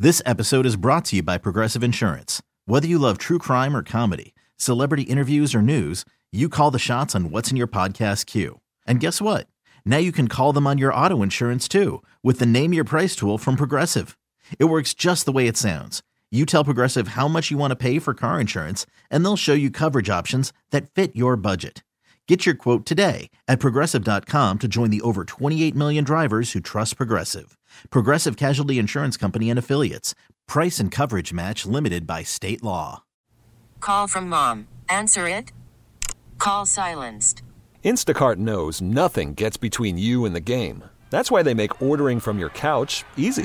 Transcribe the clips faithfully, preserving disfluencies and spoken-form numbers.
This episode is brought to you by Progressive Insurance. Whether you love true crime or comedy, celebrity interviews or news, you call the shots on what's in your podcast queue. And guess what? Now you can call them on your auto insurance too with the Name Your Price tool from Progressive. It works just the way it sounds. You tell Progressive how much you want to pay for car insurance, and they'll show you coverage options that fit your budget. Get your quote today at progressive dot com to join the over twenty-eight million drivers who trust Progressive. Progressive Casualty Insurance Company and Affiliates. Price and coverage match limited by state law. Call from mom. Answer it. Call silenced. Instacart knows nothing gets between you and the game. That's why they make ordering from your couch easy.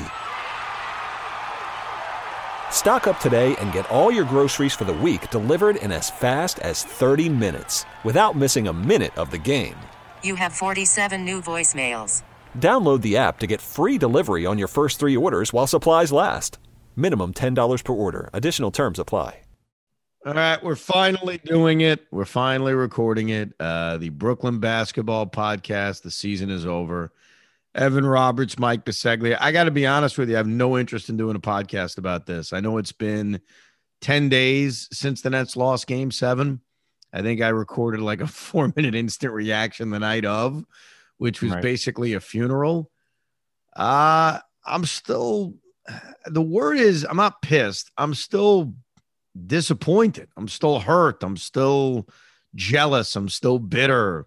Stock up today and get all your groceries for the week delivered in as fast as thirty minutes without missing a minute of the game. You have forty-seven new voicemails. Download the app to get free delivery on your first three orders while supplies last. Minimum ten dollars per order. Additional terms apply. All right, we're finally doing it. We're finally recording it. Uh, the Brooklyn Basketball Podcast. The season is over. Evan Roberts, Mike Biseglia. I got to be honest with you. I have no interest in doing a podcast about this. I know it's been ten days since the Nets lost game seven. I think I recorded like a four minute instant reaction the night of, which was right. basically a funeral. Uh, I'm still, the word is, I'm not pissed. I'm still disappointed. I'm still hurt. I'm still jealous. I'm still bitter.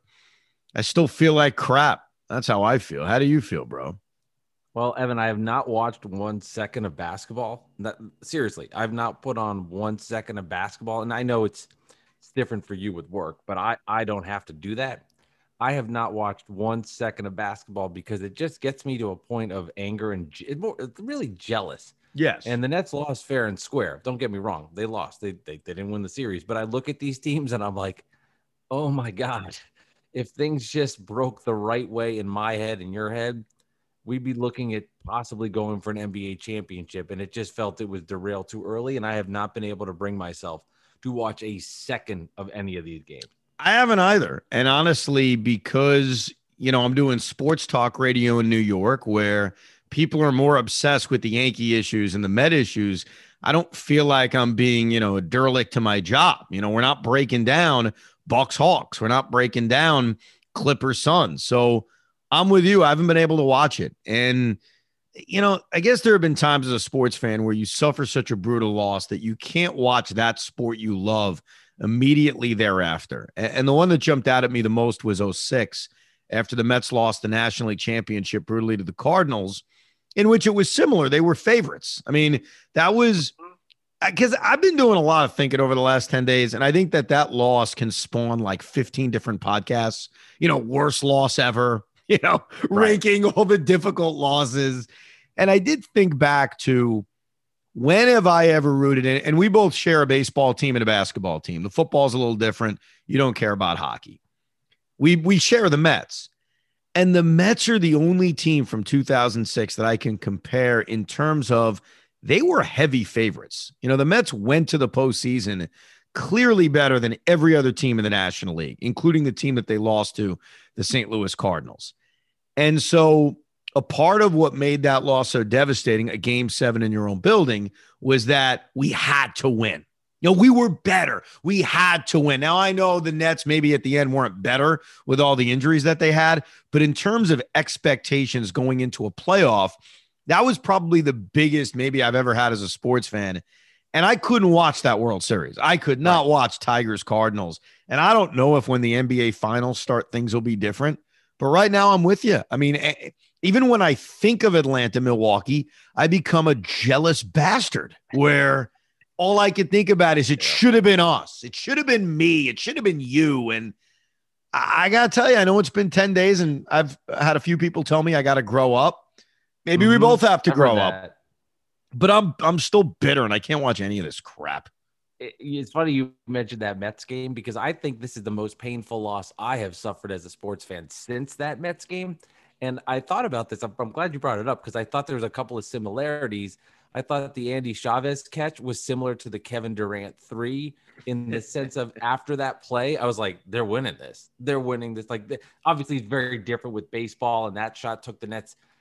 I still feel like crap. That's how I feel. How do you feel, bro? Well, Evan, I have not watched one second of basketball. That, seriously, I've not put on one second of basketball. And I know it's it's different for you with work, but I, I don't have to do that. I have not watched one second of basketball because it just gets me to a point of anger and je- more, really jealous. Yes. And the Nets lost fair and square. Don't get me wrong. They lost. They, they, they didn't win the series. But I look at these teams and I'm like, oh, my God. If things just broke the right way in my head and your head, we'd be looking at possibly going for an N B A championship. And it just felt it was derailed too early. And I have not been able to bring myself to watch a second of any of these games. I haven't either. And honestly, because, you know, I'm doing sports talk radio in New York where people are more obsessed with the Yankee issues and the Met issues. I don't feel like I'm being, you know, a derelict to my job. You know, we're not breaking down Bucks Hawks. We're not breaking down Clippers Suns. So I'm with you. I haven't been able to watch it. And, you know, I guess there have been times as a sports fan where you suffer such a brutal loss that you can't watch that sport you love immediately thereafter. And the one that jumped out at me the most was oh six after the Mets lost the National League Championship brutally to the Cardinals, in which it was similar. They were favorites. I mean, that was because I've been doing a lot of thinking over the last ten days, and I think that that loss can spawn like fifteen different podcasts, you know, worst loss ever, you know, right. ranking all the difficult losses. And I did think back to when have I ever rooted in, and we both share a baseball team and a basketball team. The football's a little different. You don't care about hockey. We, we share the Mets. And the Mets are the only team from two thousand six that I can compare in terms of they were heavy favorites. You know, the Mets went to the postseason clearly better than every other team in the National League, including the team that they lost to, the Saint Louis Cardinals. And so a part of what made that loss so devastating, a game seven in your own building, was that we had to win. You know, we were better. We had to win. Now, I know the Nets maybe at the end weren't better with all the injuries that they had, but in terms of expectations going into a playoff, that was probably the biggest maybe I've ever had as a sports fan. And I couldn't watch that World Series. I could not right. watch Tigers Cardinals. And I don't know if when the N B A finals start, things will be different. But right now I'm with you. I mean, even when I think of Atlanta, Milwaukee, I become a jealous bastard where all I can think about is it should have been us. It should have been me. It should have been you. And I, I got to tell you, I know it's been ten days and I've had a few people tell me I got to grow up. Maybe mm-hmm. we both have to grow up, but I'm, I'm still bitter and I can't watch any of this crap. It, it's funny you mentioned that Mets game because I think this is the most painful loss I have suffered as a sports fan since that Mets game. And I thought about this. I'm, I'm glad you brought it up because I thought there was a couple of similarities. I thought the Andy Chavez catch was similar to the Kevin Durant three in the sense of after that play, I was like, they're winning this. They're winning this. Like, obviously, it's very different with baseball, and that shot took the Nets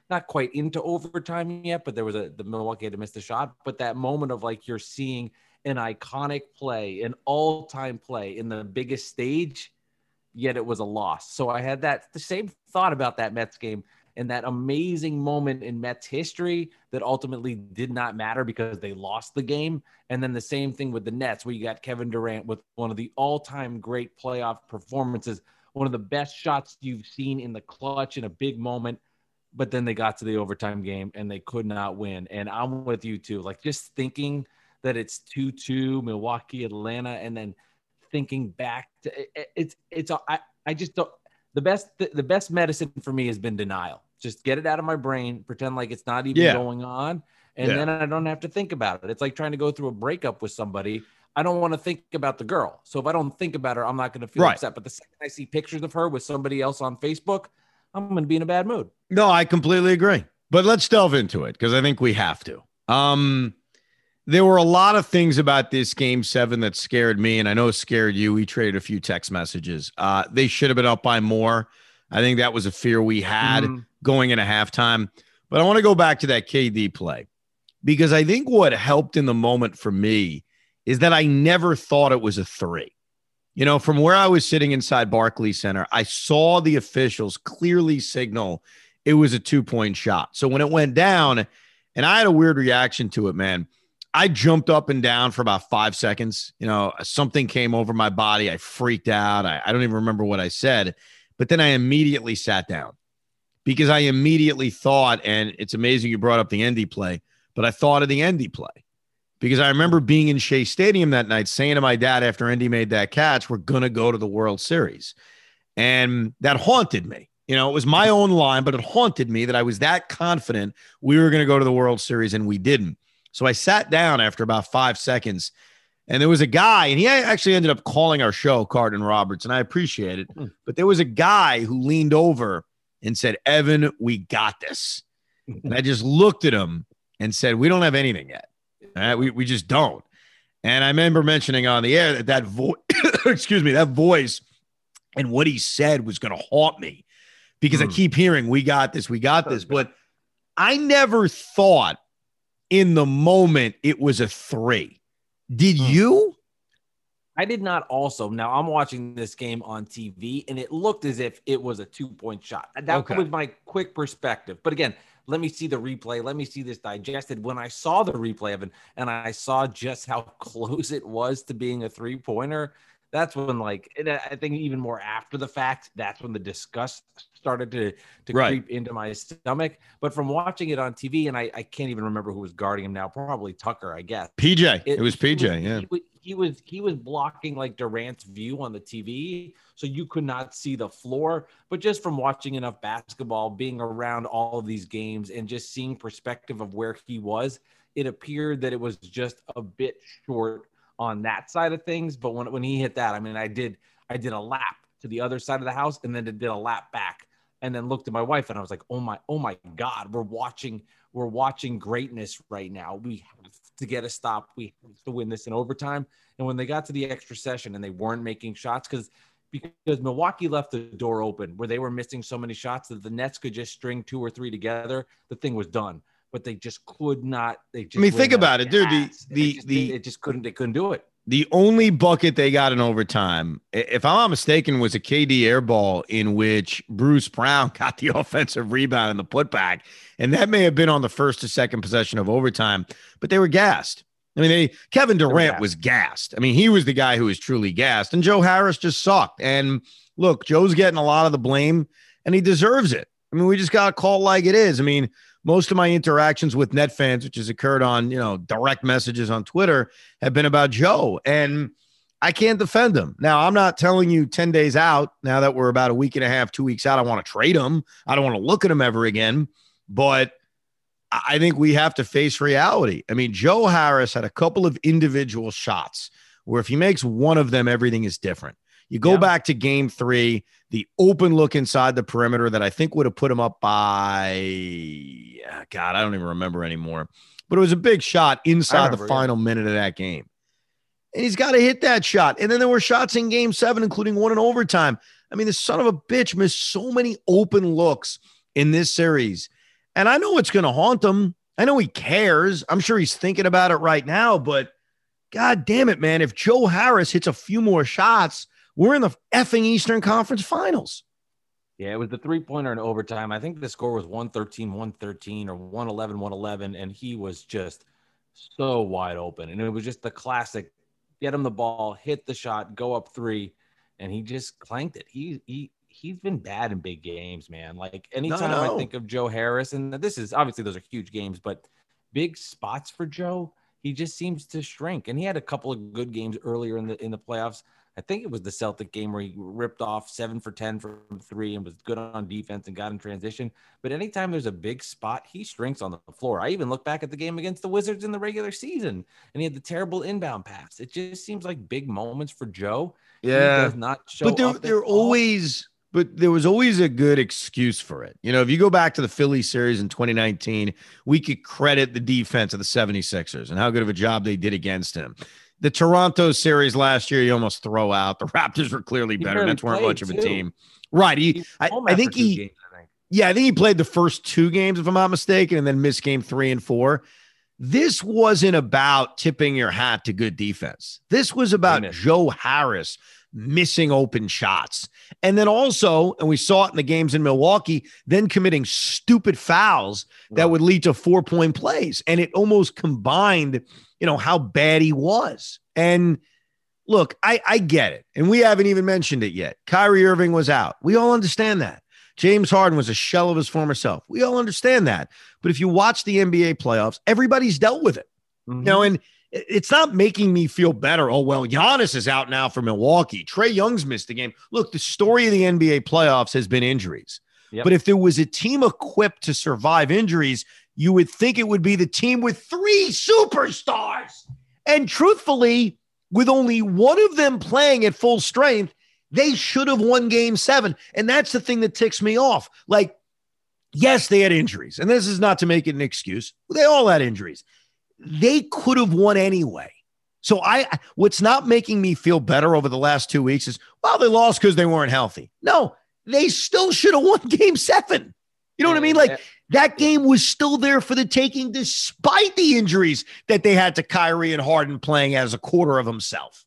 not quite into overtime yet, but there was a, the Milwaukee had to miss the shot. But that moment of like, you're seeing an iconic play, an all-time play in the biggest stage, yet it was a loss. So I had that the same thought about that Mets game and that amazing moment in Mets history that ultimately did not matter because they lost the game. And then the same thing with the Nets, where you got Kevin Durant with one of the all-time great playoff performances, one of the best shots you've seen in the clutch in a big moment. But then they got to the overtime game and they could not win. And I'm with you too. Like, just thinking that it's two two Milwaukee, Atlanta, and then thinking back to it, it's, it's, I, I just don't, the best, the, the best medicine for me has been denial. Just get it out of my brain, pretend like it's not even yeah. going on. And yeah. then I don't have to think about it. It's like trying to go through a breakup with somebody. I don't want to think about the girl. So if I don't think about her, I'm not going to feel right. upset. But the second I see pictures of her with somebody else on Facebook, I'm going to be in a bad mood. No, I completely agree. But let's delve into it, because I think we have to. Um, there were a lot of things about this game seven that scared me, and I know it scared you. We traded a few text messages. Uh, they should have been up by more. I think that was a fear we had mm-hmm. going into halftime. But I want to go back to that K D play, because I think what helped in the moment for me is that I never thought it was a three. You know, from where I was sitting inside Barclays Center, I saw the officials clearly signal it was a two-point shot. So when it went down, and I had a weird reaction to it, man, I jumped up and down for about five seconds. You know, something came over my body. I freaked out. I, I don't even remember what I said. But then I immediately sat down, because I immediately thought, and it's amazing you brought up the Endy play, but I thought of the Endy play. Because I remember being in Shea Stadium that night saying to my dad after Endy made that catch, we're going to go to the World Series. And that haunted me. You know, it was my own line, but it haunted me that I was that confident we were going to go to the World Series, and we didn't. So I sat down after about five seconds, and there was a guy, and he actually ended up calling our show, Carton Roberts, and I appreciate it. But there was a guy who leaned over and said, Evan, we got this. And I just looked at him and said, we don't have anything yet. All right, we, we just don't. And I remember mentioning on the air that that voice, excuse me, that voice and what he said was going to haunt me, because mm. I keep hearing, we got this, we got this. But I never thought in the moment it was a three. Did mm. you? I did not also. Now, I'm watching this game on T V, and it looked as if it was a two-point shot. That okay. was my quick perspective. But again, let me see the replay. Let me see this digested. When I saw the replay of it and I saw just how close it was to being a three-pointer, that's when, like, I think even more after the fact, that's when the disgust started to, to right. creep into my stomach. But from watching it on T V, and I, I can't even remember who was guarding him now, probably Tucker, I guess. P J. It, it was P J, was, yeah. He was, he was he was blocking, like, Durant's view on the T V, so you could not see the floor. But just from watching enough basketball, being around all of these games, and just seeing perspective of where he was, it appeared that it was just a bit short on that side of things. But when, when he hit that, I mean, I did I did a lap to the other side of the house, and then did a lap back, and then looked at my wife, and I was like, oh my, oh my God, we're watching, we're watching greatness right now. We have to get a stop. We have to win this in overtime. And when they got to the extra session and they weren't making shots, because because Milwaukee left the door open where they were missing so many shots that the Nets could just string two or three together, the thing was done. But they just could not. They just I mean, think about it, dude. The the just, the it just couldn't. They couldn't do it. The only bucket they got in overtime, if I'm not mistaken, was a K D air ball in which Bruce Brown got the offensive rebound and the putback, and that may have been on the first or second possession of overtime. But they were gassed. I mean, they, Kevin Durant was gassed. I mean, he was the guy who was truly gassed, and Joe Harris just sucked. And look, Joe's getting a lot of the blame, and he deserves it. I mean, we just got to call it like it is. I mean, most of my interactions with Net fans, which has occurred on, you know, direct messages on Twitter, have been about Joe, and I can't defend him. Now, I'm not telling you ten days out, now that we're about a week and a half, two weeks out, I want to trade him. I don't want to look at him ever again, but I think we have to face reality. I mean, Joe Harris had a couple of individual shots where if he makes one of them, everything is different. You go yeah. back to game three, the open look inside the perimeter that I think would have put him up by, God, I don't even remember anymore. But it was a big shot inside remember, the final yeah. minute of that game. And he's got to hit that shot. And then there were shots in game seven, including one in overtime. I mean, the son of a bitch missed so many open looks in this series. And I know it's going to haunt him. I know he cares. I'm sure he's thinking about it right now, but God damn it, man. If Joe Harris hits a few more shots, we're in the effing Eastern Conference Finals. Yeah, it was the three-pointer in overtime. I think the score was one thirteen, one thirteen or one eleven, one eleven, and he was just so wide open. And it was just the classic, get him the ball, hit the shot, go up three, and he just clanked it. He he he's been bad in big games, man. Like anytime no, no. I think of Joe Harris, and this is obviously those are huge games, but big spots for Joe, he just seems to shrink. And he had a couple of good games earlier in the in the playoffs. I think it was the Celtic game where he ripped off seven for ten from three and was good on defense and got in transition. But anytime there's a big spot, he shrinks on the floor. I even look back at the game against the Wizards in the regular season, and he had the terrible inbound pass. It just seems like big moments for Joe. Yeah, he does not show but there, there always, but there was always a good excuse for it. You know, if you go back to the Philly series in twenty nineteen, we could credit the defense of the seventy-sixers and how good of a job they did against him. The Toronto series last year, you almost throw out. The Raptors were clearly better. Nets weren't much of a team. Right. He, I, I think he, games, I think. yeah, I think he played the first two games, if I'm not mistaken, and then missed game three and four. This wasn't about tipping your hat to good defense. This was about Joe Harris missing open shots. And then also, and we saw it in the games in Milwaukee, then committing stupid fouls that right. would lead to four-point plays. And it almost combined, you know, how bad he was. And look, I, I get it. And we haven't even mentioned it yet. Kyrie Irving was out. We all understand that. James Harden was a shell of his former self. We all understand that. But if you watch the N B A playoffs, everybody's dealt with it. Mm-hmm. You know, and it's not making me feel better. Oh, well, Giannis is out now for Milwaukee. Trae Young's missed a game. Look, the story of the N B A playoffs has been injuries. Yep. But if there was a team equipped to survive injuries, you would think it would be the team with three superstars. And truthfully, with only one of them playing at full strength, they should have won game seven. And that's the thing that ticks me off. Like, yes, they had injuries. And this is not to make it an excuse. They all had injuries. They could have won anyway. So I, what's not making me feel better over the last two weeks is, well, they lost because they weren't healthy. No, they still should have won game seven. You know what I mean? Like that game was still there for the taking, despite the injuries that they had to Kyrie and Harden playing as a quarter of himself.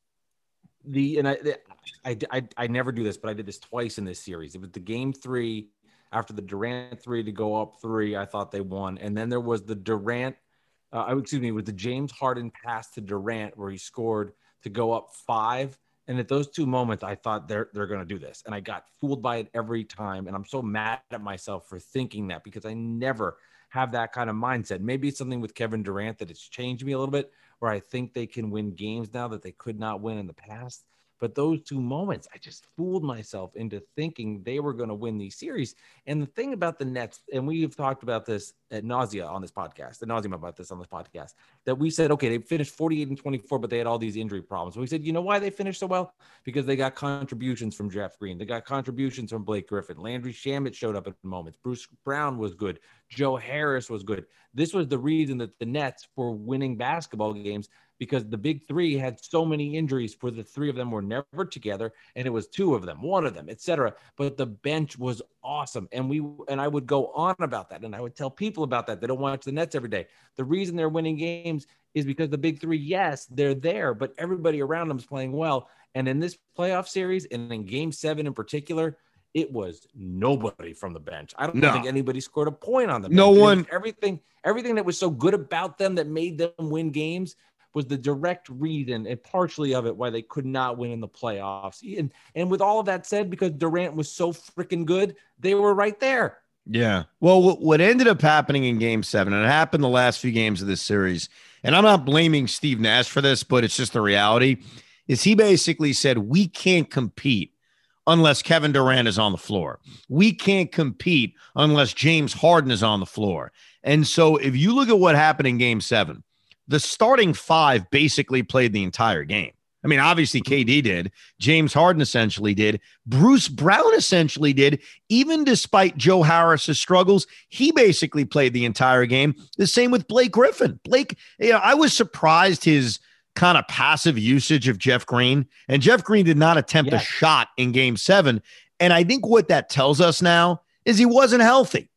The, and I, I, I, I never do this, but I did this twice in this series. It was the game three after the Durant three to go up three. I thought they won. And then there was the Durant, Uh, excuse me, with the James Harden pass to Durant where he scored to go up five. And at those two moments, I thought they're they're going to do this. And I got fooled by it every time. And I'm so mad at myself for thinking that because I never have that kind of mindset. Maybe it's something with Kevin Durant that it's changed me a little bit where I think they can win games now that they could not win in the past. But those two moments, I just fooled myself into thinking they were going to win these series. And the thing about the Nets, and we've talked about this at nausea on this podcast, at nauseam about this on this podcast, that we said, okay, they finished forty-eight and twenty-four, but they had all these injury problems. We said, you know why they finished so well? Because they got contributions from Jeff Green. They got contributions from Blake Griffin. Landry Shamet showed up at moments. Bruce Brown was good. Joe Harris was good. This was the reason that the Nets were winning basketball games, because the big three had so many injuries where the three of them were never together, and it was two of them, one of them, et cetera. But the bench was awesome. And we and I would go on about that, and I would tell people about that. They don't watch the Nets every day. The reason they're winning games is because the big three, yes, they're there, but everybody around them is playing well. And in this playoff series, and in game seven in particular, it was nobody from the bench. I don't no. think anybody scored a point on the bench. No one. Everything, everything that was so good about them that made them win games was the direct reason and partially of it why they could not win in the playoffs. And, and with all of that said, because Durant was so freaking good, they were right there. Yeah. Well, what ended up happening in game seven, and it happened the last few games of this series, and I'm not blaming Steve Nash for this, but it's just the reality, is he basically said, we can't compete unless Kevin Durant is on the floor. We can't compete unless James Harden is on the floor. And so if you look at what happened in game seven, the starting five basically played the entire game. I mean, obviously K D did. James Harden essentially did. Bruce Brown essentially did. Even despite Joe Harris's struggles, he basically played the entire game. The same with Blake Griffin. Blake, you know, I was surprised his kind of passive usage of Jeff Green. And Jeff Green did not attempt yes. a shot in game seven. And I think what that tells us now is he wasn't healthy.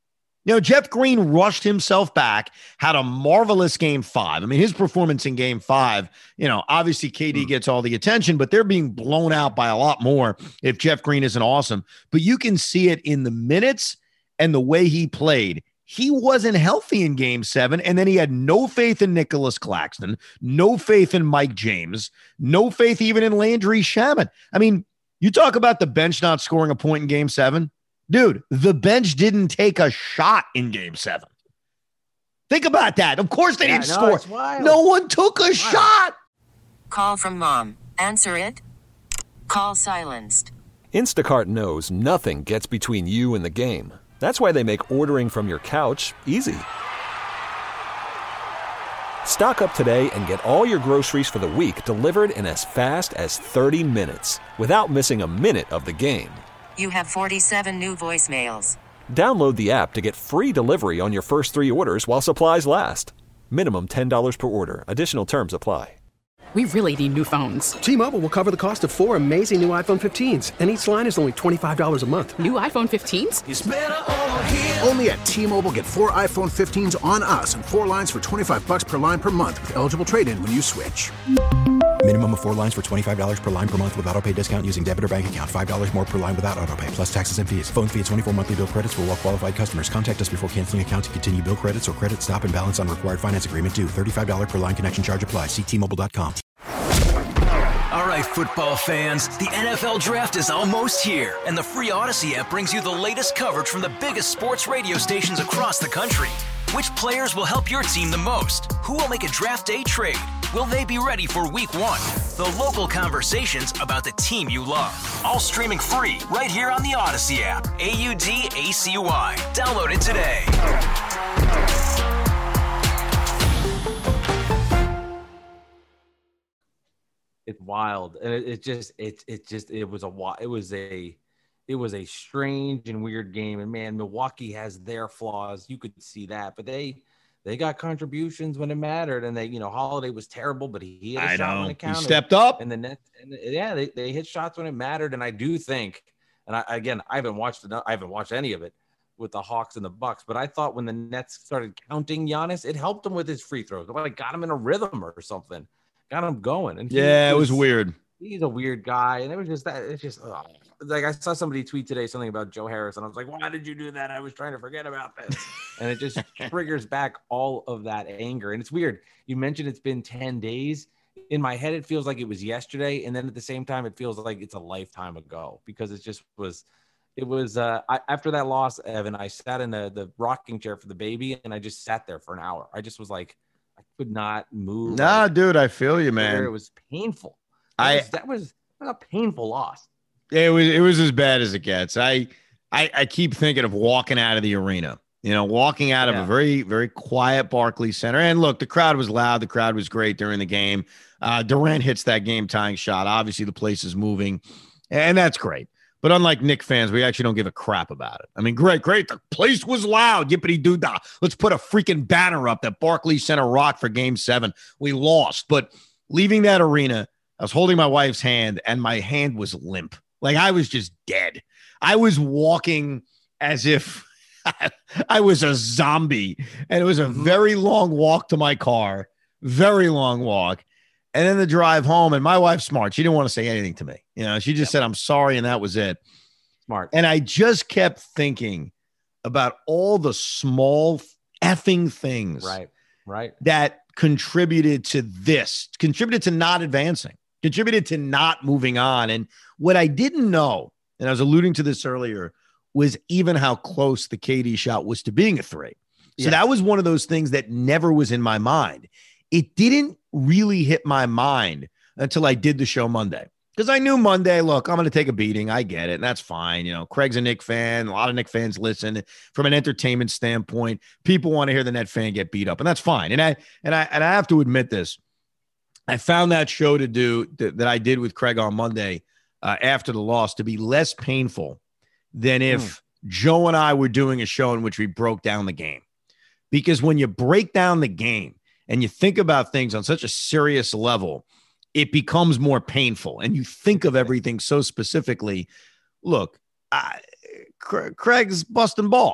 You know, Jeff Green rushed himself back, had a marvelous game five. I mean, his performance in game five, you know, obviously K D gets all the attention, but they're being blown out by a lot more if Jeff Green isn't awesome. But you can see it in the minutes and the way he played. He wasn't healthy in game seven, and then he had no faith in Nicholas Claxton, no faith in Mike James, no faith even in Landry Shamet. I mean, you talk about the bench not scoring a point in game seven. Dude, the bench didn't take a shot in game seven. Think about that. Of course they Yeah, didn't no, score. it's wild. No one took a Wild. shot. Call from mom. Answer it. Call silenced. Instacart knows nothing gets between you and the game. That's why they make ordering from your couch easy. Stock up today and get all your groceries for the week delivered in as fast as thirty minutes without missing a minute of the game. You have forty-seven new voicemails. Download the app to get free delivery on your first three orders while supplies last. Minimum ten dollars per order. Additional terms apply. We really need new phones. T-Mobile will cover the cost of four amazing new iPhone fifteens, and each line is only twenty-five dollars a month. New iPhone fifteens? Only at T-Mobile, get four iPhone fifteens on us and four lines for twenty-five bucks per line per month with eligible trade-in when you switch. Minimum of four lines for twenty-five dollars per line per month with autopay discount using debit or bank account. five dollars more per line without autopay, plus taxes and fees. Phone fee at twenty-four monthly bill credits for well-qualified customers. Contact us before canceling account to continue bill credits or credit stop and balance on required finance agreement due. thirty-five dollars per line connection charge applies. See T Mobile dot com. All right, football fans, the N F L Draft is almost here, and the free Odyssey app brings you the latest coverage from the biggest sports radio stations across the country. Which players will help your team the most? Who will make a draft day trade? Will they be ready for week one? The local conversations about the team you love. All streaming free right here on the Odyssey app. A U D A C Y. Download it today. It's wild, and it, it just it it just it was a wi- it was a it was a strange and weird game. And man, Milwaukee has their flaws. You could see that, but they they got contributions when it mattered. And they, you know, Holiday was terrible, but he, he had a I shot know. when it He counted. stepped up. And the Nets, and yeah, they, they hit shots when it mattered. And I do think, and I again, I haven't watched it. I haven't watched any of it with the Hawks and the Bucks, but I thought when the Nets started counting Giannis, it helped him with his free throws. Like got him in a rhythm or something, got him going. And he Yeah, it was weird. He's a weird guy, and it was just that. It's just ugh. Like I saw somebody tweet today something about Joe Harris, and I was like, "Why did you do that?" I was trying to forget about this, and it just triggers back all of that anger. And it's weird. You mentioned it's been ten days. In my head, it feels like it was yesterday, and then at the same time, it feels like it's a lifetime ago because it just was. It was uh, I, after that loss, Evan. I sat in the the rocking chair for the baby, and I just sat there for an hour. I just was like, I could not move. Nah, like, dude, I feel you, man. It was painful. That I was, that was a painful loss. It was it was as bad as it gets. I I, I keep thinking of walking out of the arena, you know, walking out Yeah. of a very, very quiet Barclays Center. And look, the crowd was loud. The crowd was great during the game. Uh, Durant hits that game tying shot. Obviously, the place is moving, and that's great. But unlike Knick fans, we actually don't give a crap about it. I mean, great, great. The place was loud. Yippity doo dah. Let's put a freaking banner up that Barclays Center rocked for game seven. We lost. But leaving that arena, I was holding my wife's hand, and my hand was limp. Like I was just dead. I was walking as if I was a zombie, and it was a very long walk to my car, very long walk. And then the drive home, and my wife's smart. She didn't want to say anything to me. You know, she just said, I'm sorry, and that was it. Smart. And I just kept thinking about all the small effing things Right. Right. that contributed to this, contributed to not advancing, contributed to not moving on. And what I didn't know, and I was alluding to this earlier, was even how close the K D shot was to being a three. So Yes. that was one of those things that never was in my mind. It didn't really hit my mind until I did the show Monday. Because I knew Monday, look, I'm going to take a beating. I get it. And that's fine. You know, Craig's a Knick fan. A lot of Knick fans listen. From an entertainment standpoint, people want to hear the Net fan get beat up. And that's fine. And I and I and I have to admit this. I found that show to do that, that I did with Craig on Monday uh, after the loss to be less painful than if mm. Joe and I were doing a show in which we broke down the game. Because when you break down the game and you think about things on such a serious level, it becomes more painful. And you think of everything so specifically. Look, I, Craig's busting balls.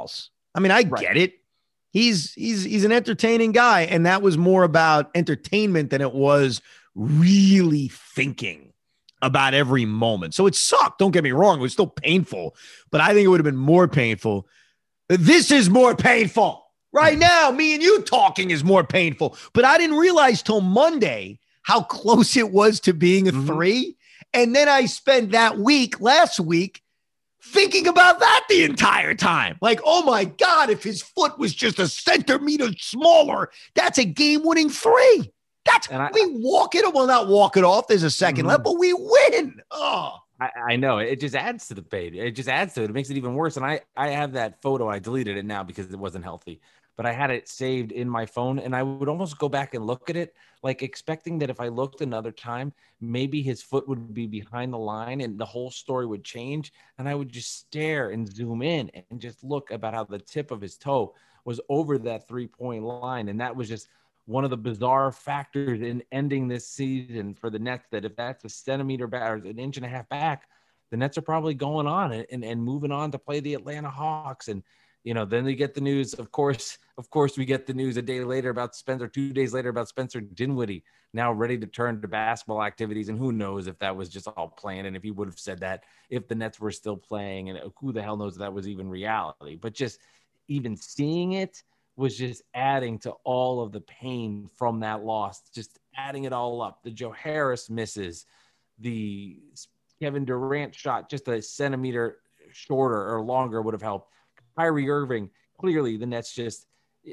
I mean, I Right. get it. He's he's he's an entertaining guy, and that was more about entertainment than it was really thinking about every moment. So it sucked. Don't get me wrong. It was still painful, but I think it would have been more painful. This is more painful. Right now, me and you talking is more painful. But I didn't realize till Monday how close it was to being a Mm-hmm. three. And then I spent that week, last week, thinking about that the entire time. Like, oh my God, if his foot was just a centimeter smaller, that's a game-winning three. That's And I- we walk it, well, not walk it off. There's a 2nd Mhm. left, but we win. Oh, I, I know it just adds to the pain. It just adds to it. It makes it even worse. And I, I have that photo. I deleted it now because it wasn't healthy, but I had it saved in my phone, and I would almost go back and look at it, like expecting that if I looked another time, maybe his foot would be behind the line and the whole story would change. And I would just stare and zoom in and just look about how the tip of his toe was over that three point line. And that was just one of the bizarre factors in ending this season for the Nets, that if that's a centimeter back or an inch and a half back, the Nets are probably going on and, and, and moving on to play the Atlanta Hawks. And, you know, then they get the news, of course, of course, we get the news a day later about Spencer, two days later about Spencer Dinwiddie now ready to turn to basketball activities. And who knows if that was just all planned, and if he would have said that if the Nets were still playing, and who the hell knows if that was even reality. But just even seeing it was just adding to all of the pain from that loss, just adding it all up. The Joe Harris misses, the Kevin Durant shot just a centimeter shorter or longer would have helped. Kyrie Irving, clearly the Nets just,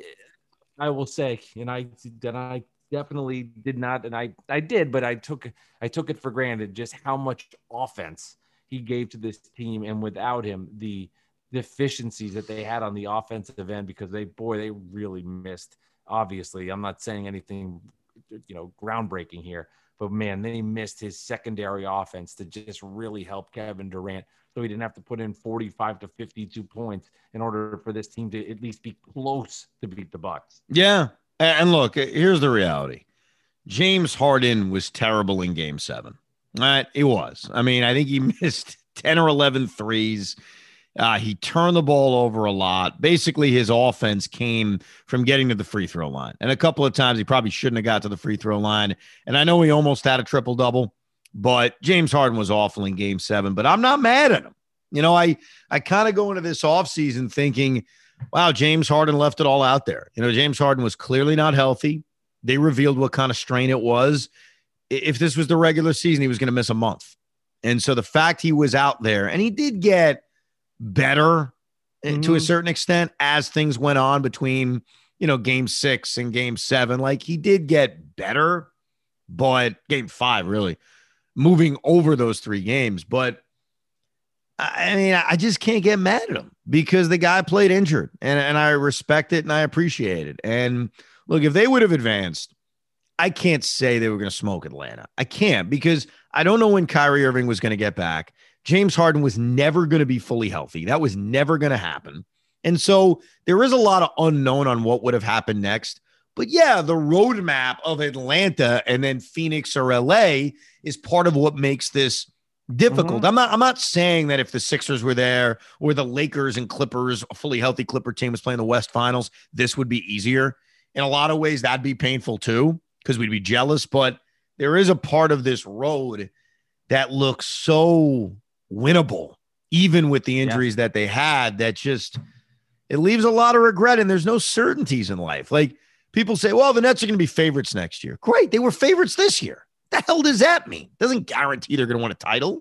I will say, and I, and I definitely did not, and I, I did, but I took, I took it for granted just how much offense he gave to this team. And without him, the deficiencies that they had on the offensive end, because they, boy, they really missed. Obviously, I'm not saying anything, you know, groundbreaking here, but man, they missed his secondary offense to just really help Kevin Durant, so he didn't have to put in forty-five to fifty-two points in order for this team to at least be close to beat the Bucks. yeah. And look, here's the reality. James Harden was terrible in game seven. All right, he was. I mean, I think he missed ten or eleven threes. Uh, he turned the ball over a lot. Basically, his offense came from getting to the free throw line. And a couple of times he probably shouldn't have got to the free throw line. And I know he almost had a triple-double, but James Harden was awful in game seven. But I'm not mad at him. You know, I, I kind of go into this offseason thinking, wow, James Harden left it all out there. You know, James Harden was clearly not healthy. They revealed what kind of strain it was. If this was the regular season, he was going to miss a month. And so the fact he was out there, and he did get better mm-hmm. to a certain extent as things went on between, you know, game six and game seven. Like, he did get better, but game five, really moving over those three games. But I mean, I just can't get mad at him because the guy played injured, and, and I respect it and I appreciate it. And look, if they would have advanced, I can't say they were going to smoke Atlanta. I can't, because I don't know when Kyrie Irving was going to get back. James Harden was never going to be fully healthy. That was never going to happen. And so there is a lot of unknown on what would have happened next. But yeah, the roadmap of Atlanta and then Phoenix or L A is part of what makes this difficult. Mm-hmm. I'm not, I'm not saying that if the Sixers were there or the Lakers and Clippers, a fully healthy Clipper team was playing the West Finals, this would be easier. In a lot of ways, that'd be painful too, because we'd be jealous. But there is a part of this road that looks so winnable, even with the injuries yeah. that they had, that just, it leaves a lot of regret. And there's no certainties in life. Like, people say, well, the Nets are going to be favorites next year. Great. They were favorites this year. The hell does that mean? Doesn't guarantee they're going to win a title.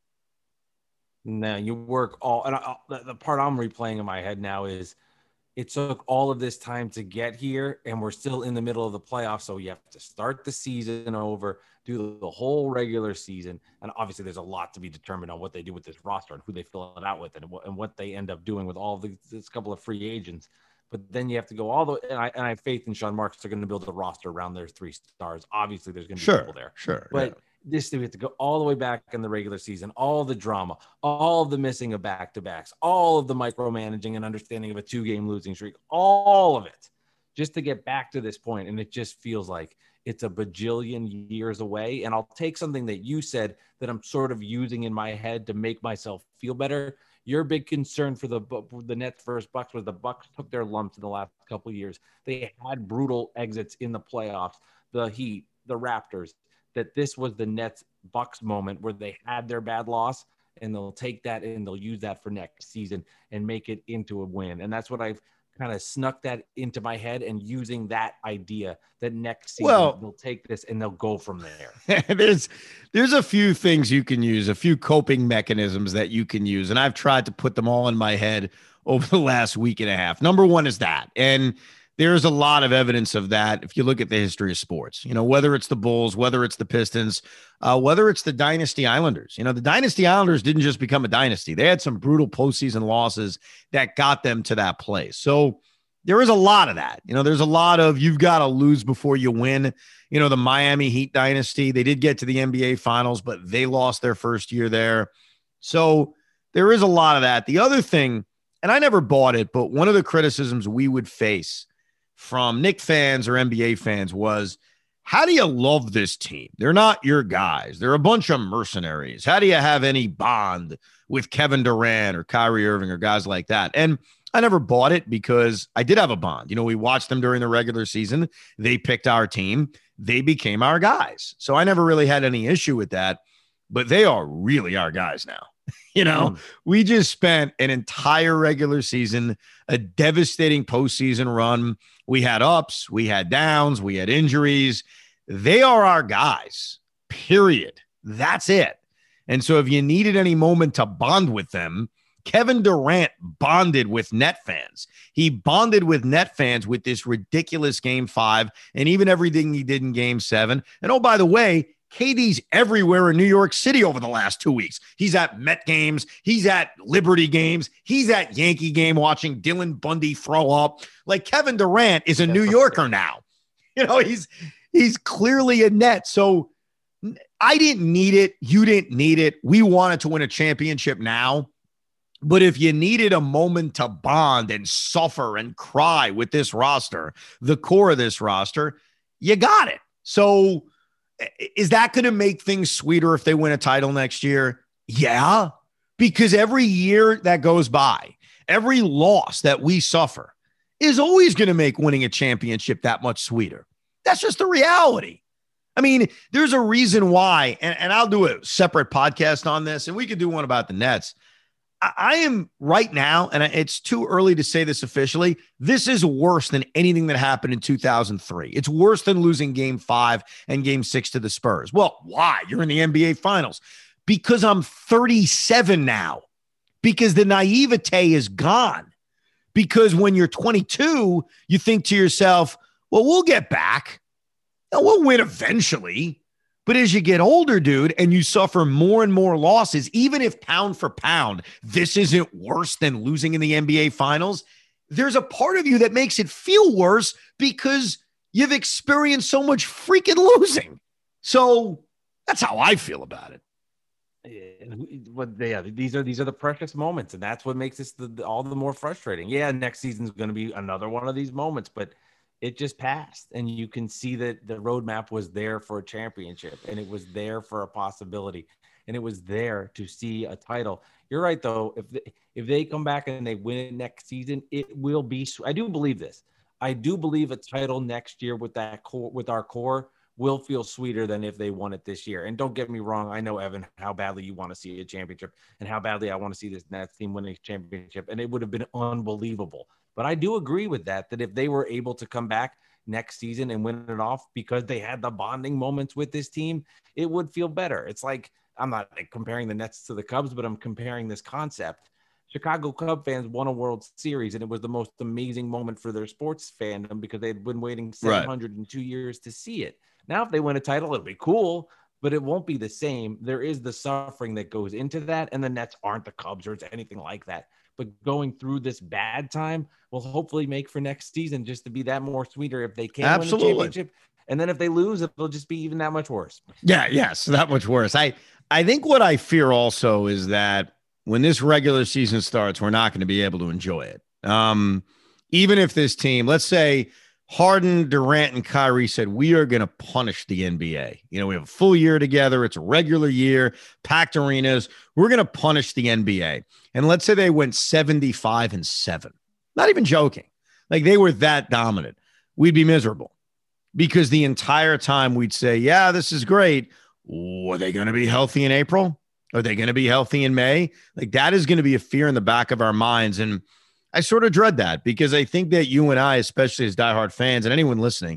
No, you work all, and I, the part I'm replaying in my head now is it took all of this time to get here, and we're still in the middle of the playoffs. So you have to start the season over, do the whole regular season. And obviously there's a lot to be determined on what they do with this roster and who they fill it out with, and what, and what they end up doing with all of the, this couple of free agents. But then you have to go all the, and I, and I have faith in Sean Marks. They're going to build a roster around their three stars. Obviously there's going to be sure, people there. Sure. But yeah. this, we have to go all the way back in the regular season, all the drama, all of the missing of back-to-backs, all of the micromanaging and understanding of a two-game losing streak, all of it, just to get back to this point. And it just feels like it's a bajillion years away. And I'll take something that you said that I'm sort of using in my head to make myself feel better. Your big concern for the the Nets versus Bucks was the Bucks took their lumps in the last couple of years. They had brutal exits in the playoffs, the Heat, the Raptors, that this was the Nets Bucks moment where they had their bad loss, and they'll take that and they'll use that for next season and make it into a win. And that's what I've kind of snuck that into my head, and using that idea that next season well, they'll take this and they'll go from there. there's there's a few things you can use, a few coping mechanisms that you can use, and I've tried to put them all in my head over the last week and a half. Number one is that, and there's a lot of evidence of that if you look at the history of sports, you know, whether it's the Bulls, whether it's the Pistons, uh, whether it's the Dynasty Islanders. You know, the Dynasty Islanders didn't just become a dynasty. They had some brutal postseason losses that got them to that place. So there is a lot of that. You know, there's a lot of you've got to lose before you win. You know, the Miami Heat dynasty, they did get to the N B A Finals, but they lost their first year there. So there is a lot of that. The other thing, and I never bought it, but one of the criticisms we would face from Knicks fans or N B A fans was, how do you love this team? They're not your guys. They're a bunch of mercenaries. How do you have any bond with Kevin Durant or Kyrie Irving or guys like that? And I never bought it because I did have a bond. You know, we watched them during the regular season. They picked our team. They became our guys. So I never really had any issue with that, but they are really our guys now. You know, mm. we just spent an entire regular season, a devastating postseason run. We had ups, we had downs, we had injuries. They are our guys, period. That's it. And so if you needed any moment to bond with them, Kevin Durant bonded with Net fans. He bonded with Net fans with this ridiculous game five and even everything he did in game seven. And oh, by the way, K D's everywhere in New York City over the last two weeks. He's at Met games. He's at Liberty games. He's at Yankee game watching Dylan Bundy throw up. Like, Kevin Durant is a New Yorker now. You know, he's he's clearly a Net. So I didn't need it. You didn't need it. We wanted to win a championship now. But if you needed a moment to bond and suffer and cry with this roster, the core of this roster, you got it. So is that going to make things sweeter if they win a title next year? Yeah, because every year that goes by, every loss that we suffer is always going to make winning a championship that much sweeter. That's just the reality. I mean, there's a reason why, and, and I'll do a separate podcast on this, and we could do one about the Nets. I am right now, and it's too early to say this officially, this is worse than anything that happened in two thousand three. It's worse than losing game five and game six to the Spurs. Well, why? You're in the N B A Finals. Because I'm thirty-seven now. Because the naivete is gone. Because when you're twenty-two, you think to yourself, well, we'll get back. And we'll win eventually. But as you get older, dude, and you suffer more and more losses, even if pound for pound, this isn't worse than losing in the N B A Finals, there's a part of you that makes it feel worse because you've experienced so much freaking losing. So that's how I feel about it. But yeah, these are these are the precious moments, and that's what makes this the, all the more frustrating. Yeah, next season's going to be another one of these moments, but it just passed, and you can see that the roadmap was there for a championship, and it was there for a possibility, and it was there to see a title. You're right, though. If they, if they come back and they win it next season, it will be. I do believe this. I do believe a title next year with that core, with our core, will feel sweeter than if they won it this year. And don't get me wrong, I know, Evan, how badly you want to see a championship, and how badly I want to see this Nets team win a championship, and it would have been unbelievable. But I do agree with that, that if they were able to come back next season and win it off because they had the bonding moments with this team, it would feel better. It's like, I'm not comparing the Nets to the Cubs, but I'm comparing this concept. Chicago Cub fans won a World Series, and it was the most amazing moment for their sports fandom because they had been waiting seven hundred two years to see it. Now, if they win a title, it'll be cool, but it won't be the same. There is the suffering that goes into that, and the Nets aren't the Cubs or it's anything like that. But going through this bad time will hopefully make for next season just to be that more sweeter if they can Absolutely. win the championship. And then if they lose, it'll just be even that much worse. Yeah, yes, that much worse. I, I think what I fear also is that when this regular season starts, we're not going to be able to enjoy it. Um, even if this team, let's say Harden, Durant, and Kyrie said, we are going to punish the N B A. You know, we have a full year together. It's a regular year, packed arenas. We're going to punish the N B A. And let's say they went seventy-five and seven. Not even joking. Like they were that dominant. We'd be miserable because the entire time we'd say, yeah, this is great. Are they going to be healthy in April? Are they going to be healthy in May? Like that is going to be a fear in the back of our minds. And I sort of dread that because I think that you and I, especially as diehard fans and anyone listening,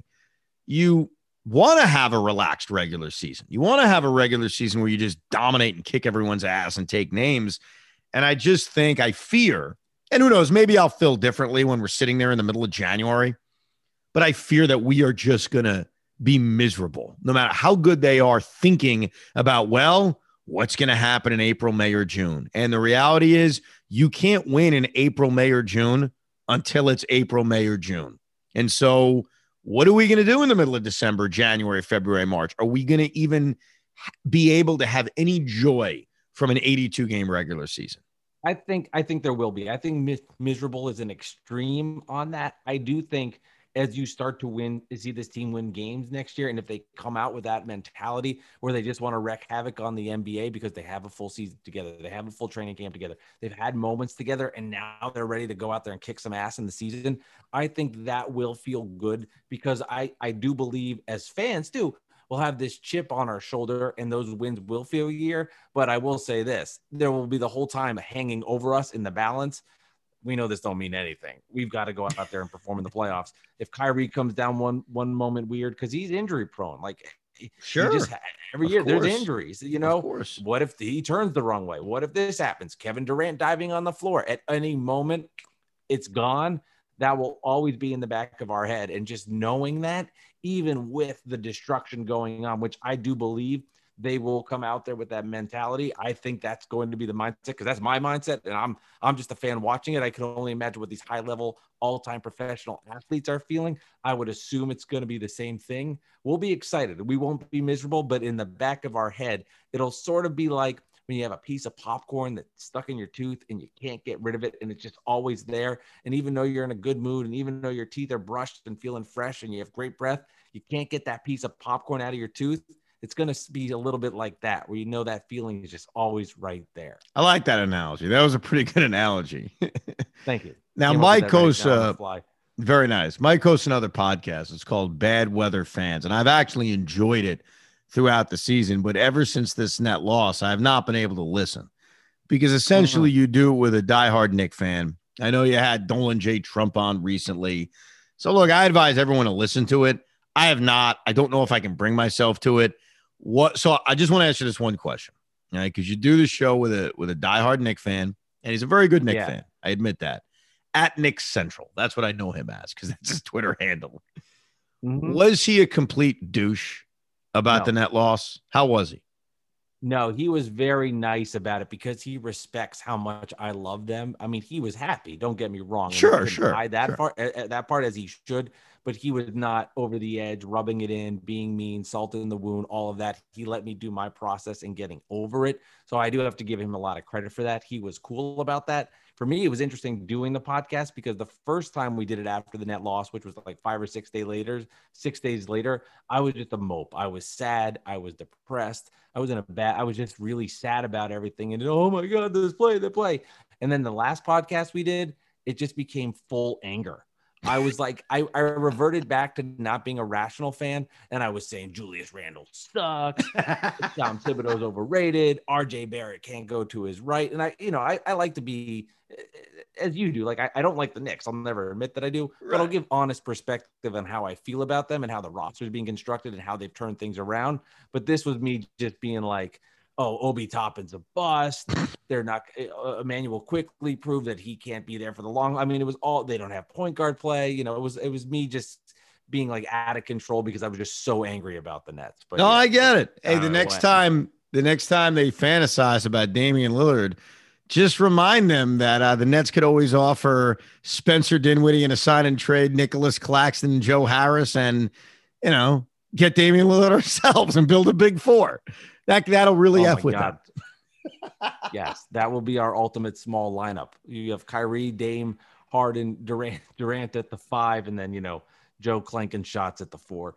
you want to have a relaxed regular season. You want to have a regular season where you just dominate and kick everyone's ass and take names. And I just think I fear, and who knows, maybe I'll feel differently when we're sitting there in the middle of January, but I fear that we are just going to be miserable no matter how good they are thinking about, well, what's going to happen in April, May, or June. And the reality is you can't win in April, May, or June until it's April, May, or June. And so what are we going to do in the middle of December, January, February, March? Are we going to even be able to have any joy from an eighty-two game regular season? I think I think there will be. I think mis- miserable is an extreme on that. I do think as you start to win, see this team win games next year, and if they come out with that mentality where they just want to wreak havoc on the N B A because they have a full season together, they have a full training camp together, they've had moments together, and now they're ready to go out there and kick some ass in the season, I think that will feel good because I, I do believe as fans too, we'll have this chip on our shoulder and those wins will feel a year. But I will say this, there will be the whole time hanging over us in the balance. We know this don't mean anything. We've got to go out there and perform in the playoffs. If Kyrie comes down one one moment weird because he's injury prone, like sure, just, every year of there's course. injuries. You know, of course. What if he turns the wrong way? What if this happens? Kevin Durant diving on the floor at any moment, it's gone. That will always be in the back of our head, and just knowing that, even with the destruction going on, which I do believe they will come out there with that mentality. I think that's going to be the mindset because that's my mindset. And I'm, I'm just a fan watching it. I can only imagine what these high level, all time professional athletes are feeling. I would assume it's going to be the same thing. We'll be excited. We won't be miserable, but in the back of our head, it'll sort of be like when you have a piece of popcorn that's stuck in your tooth and you can't get rid of it. And it's just always there. And even though you're in a good mood and even though your teeth are brushed and feeling fresh and you have great breath, you can't get that piece of popcorn out of your tooth. It's going to be a little bit like that, where you know that feeling is just always right there. I like that analogy. That was a pretty good analogy. Thank you. Now, Came Mike hosts, right uh, very nice. Mike hosts another podcast. It's called Bad Weather Fans, and I've actually enjoyed it throughout the season. But ever since this net loss, I have not been able to listen because essentially mm-hmm. you do it with a diehard Knick fan. I know you had Dolan J. Trump on recently. So, look, I advise everyone to listen to it. I have not. I don't know if I can bring myself to it. What? So I just want to ask you this one question, all right? Because you do the show with a with a diehard Knick fan, and he's a very good Knick yeah. fan. I admit that. At Knick Central, that's what I know him as, because that's his Twitter handle. Mm-hmm. Was he a complete douche about no. the net loss? How was he? No, he was very nice about it because he respects how much I love them. I mean, he was happy. Don't get me wrong. Sure, sure. Hide that sure. part, uh, that part as he should. But he was not over the edge, rubbing it in, being mean, salt in the wound, all of that. He let me do my process and getting over it. So I do have to give him a lot of credit for that. He was cool about that. For me, it was interesting doing the podcast because the first time we did it after the net loss, which was like five or six days later, six days later, I was just a mope. I was sad. I was depressed. I was in a bad, I was just really sad about everything. And oh my God, this play, the play. And then the last podcast we did, it just became full anger. I was like, I, I reverted back to not being a rational fan. And I was saying Julius Randle sucks. Tom Thibodeau's overrated. R J Barrett can't go to his right. And I, you know, I, I like to be as you do. Like, I, I don't like the Knicks. I'll never admit that I do, right. But I'll give honest perspective on how I feel about them and how the roster is being constructed and how they've turned things around. But this was me just being like, oh, Obi Toppin's a bust. They're not uh, – Emmanuel quickly proved that he can't be there for the long – I mean, it was all – they don't have point guard play. You know, it was it was me just being, like, out of control because I was just so angry about the Nets. But no, yeah, I get it. Hey, the next what. time the next time they fantasize about Damian Lillard, just remind them that uh, the Nets could always offer Spencer Dinwiddie in a sign and trade, Nicholas Claxton, Joe Harris, and, you know, get Damian Lillard ourselves and build a big four. That, that'll really oh F with God. them. Yes, that will be our ultimate small lineup. You have Kyrie, Dame, Harden, Durant, Durant at the five, and then, you know, Joe clanking shots at the four.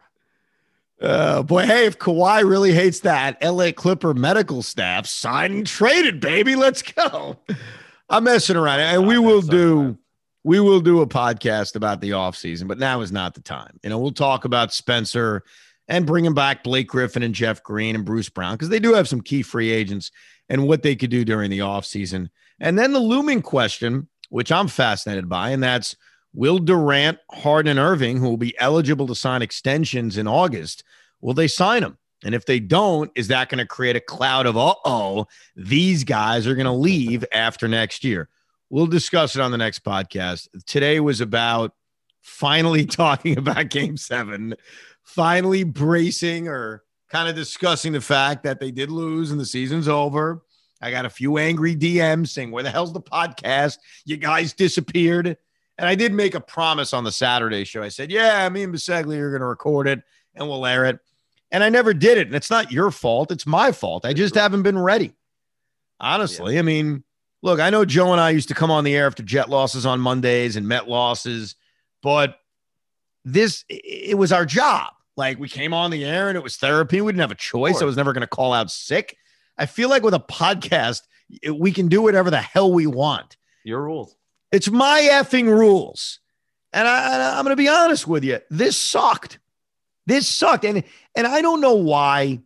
Uh, boy, hey, if Kawhi really hates that L A Clipper medical staff, sign and trade it, baby. Let's go. I'm messing around, and we will do we will do a podcast about the offseason, but now is not the time. You know, we'll talk about Spencer and bringing back Blake Griffin and Jeff Green and Bruce Brown, because they do have some key free agents and what they could do during the offseason. And then the looming question, which I'm fascinated by, and that's, will Durant, Harden, and Irving, who will be eligible to sign extensions in August, will they sign them? And if they don't, is that going to create a cloud of, uh-oh, these guys are going to leave after next year? We'll discuss it on the next podcast. Today was about finally talking about Game seven, finally bracing or kind of discussing the fact that they did lose and the season's over. I got a few angry D Ms saying, where the hell's the podcast? You guys disappeared. And I did make a promise on the Saturday show. I said, yeah, me and Biseglia are going to record it and we'll air it. And I never did it. And it's not your fault. It's my fault. I just haven't been ready. Honestly, yeah. I mean, look, I know Joe and I used to come on the air after Jet losses on Mondays and Met losses, but this, it was our job. Like, we came on the air and it was therapy. We didn't have a choice. I was never going to call out sick. I feel like with a podcast, we can do whatever the hell we want. Your rules. It's my effing rules. And I, I'm going to be honest with you. This sucked. This sucked. And, and I don't know why.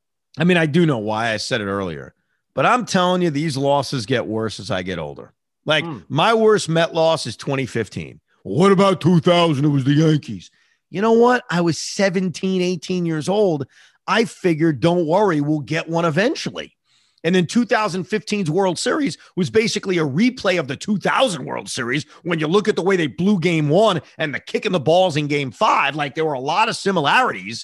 I mean, I do know why. I said it earlier. But I'm telling you, these losses get worse as I get older. Like, mm. my worst Met loss is twenty fifteen. What about two thousand? It was the Yankees. You know what? I was seventeen, eighteen years old. I figured, don't worry, we'll get one eventually. And then two thousand fifteen's World Series was basically a replay of the two thousand World Series. When you look at the way they blew game one and the kicking the balls in game five, like, there were a lot of similarities.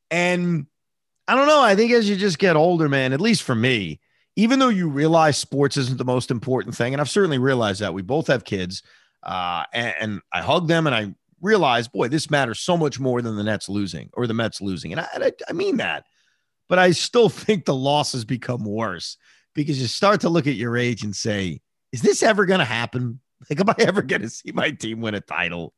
And I don't know. I think as you just get older, man, at least for me, even though you realize sports isn't the most important thing, and I've certainly realized that. We both have kids, uh, and, and I hug them, and I realize, boy, this matters so much more than the Nets losing or the Mets losing. And I, I, I mean that. But I still think the losses become worse because you start to look at your age and say, is this ever going to happen? Like, am I ever going to see my team win a title?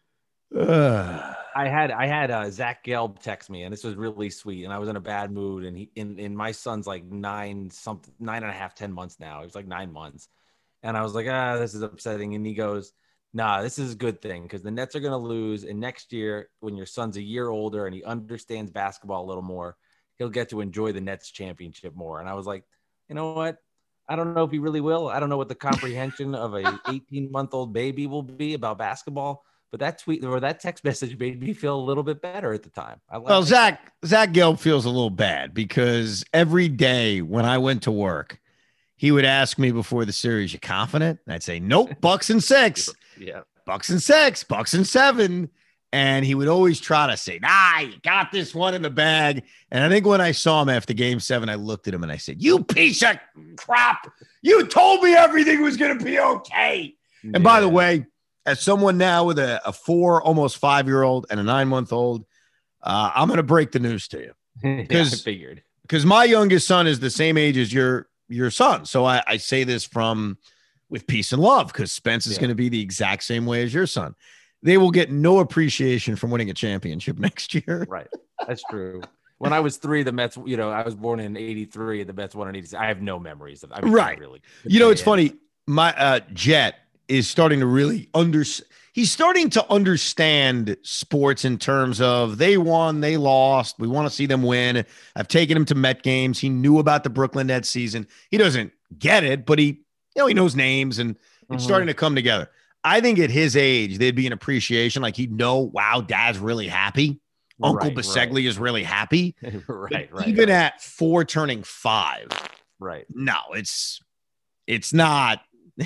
Ugh. I had I had uh, Zach Gelb text me, and this was really sweet. And I was in a bad mood. And he, in, in my son's like nine something, nine and a half, ten months now. He was like nine months, and I was like, ah, this is upsetting. And he goes, nah, this is a good thing because the Nets are going to lose. And next year, when your son's a year older and he understands basketball a little more, he'll get to enjoy the Nets championship more. And I was like, you know what? I don't know if he really will. I don't know what the comprehension of a eighteen month old baby will be about basketball, but that tweet or that text message made me feel a little bit better at the time. I well, Zach, Zach Gelb feels a little bad because every day when I went to work, he would ask me before the series, you confident? And I'd say, nope, Bucks and six. Yeah. Bucks and six, Bucks and seven. And he would always try to say, nah, you got this one in the bag. And I think when I saw him after game seven, I looked at him and I said, you piece of crap. You told me everything was going to be okay. Yeah. And by the way, as someone now with a, a four, almost five-year-old and a nine-month-old, uh, I'm going to break the news to you. Because yeah, I figured. Because my youngest son is the same age as your, your son. So I, I say this from with peace and love because Spence is yeah. going to be the exact same way as your son. They will get no appreciation from winning a championship next year. Right. That's true. When I was three, the Mets, you know, I was born in eighty-three. The Mets won in eighty-six. I have no memories of I mean, right. Really. You know, it's funny. My uh, Jet is starting to really under. He's starting to understand sports in terms of they won, they lost. We want to see them win. I've taken him to Met games. He knew about the Brooklyn Nets season. He doesn't get it, but he, you know, he knows names and it's mm-hmm. starting to come together. I think at his age, there'd be an appreciation. Like he'd know, wow, Dad's really happy. Uncle right, Biseglia right. is really happy. right, right. Even right. at four turning five. Right. No, it's, it's not,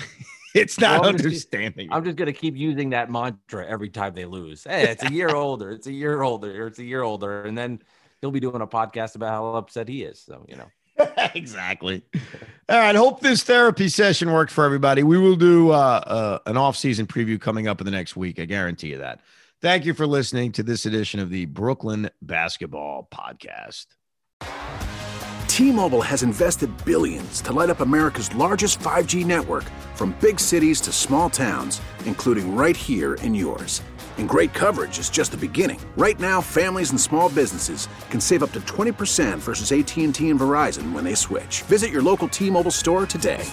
it's not well, I'm understanding. Just, I'm just going to keep using that mantra every time they lose. Hey, it's a year older. It's a year older. Or it's a year older. And then he'll be doing a podcast about how upset he is. So, you know. Exactly. All right. Hope this therapy session worked for everybody. We will do uh, uh, an off-season preview coming up in the next week. I guarantee you that. Thank you for listening to this edition of the Brooklyn Basketball Podcast. T-Mobile has invested billions to light up America's largest five G network from big cities to small towns, including right here in yours. And great coverage is just the beginning. Right now, families and small businesses can save up to twenty percent versus A T and T and Verizon when they switch. Visit your local T-Mobile store today.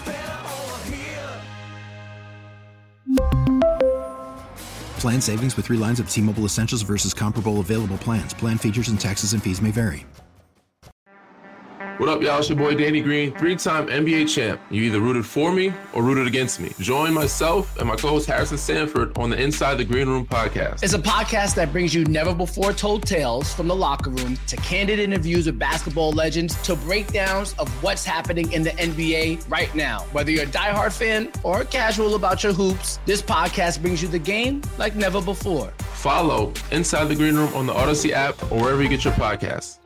Plan savings with three lines of T-Mobile Essentials versus comparable available plans. Plan features and taxes and fees may vary. What up, y'all? It's your boy Danny Green, three-time N B A champ. You either rooted for me or rooted against me. Join myself and my co-host Harrison Sanford on the Inside the Green Room podcast. It's a podcast that brings you never-before-told tales from the locker room to candid interviews with basketball legends to breakdowns of what's happening in the N B A right now. Whether you're a diehard fan or casual about your hoops, this podcast brings you the game like never before. Follow Inside the Green Room on the Odyssey app or wherever you get your podcasts.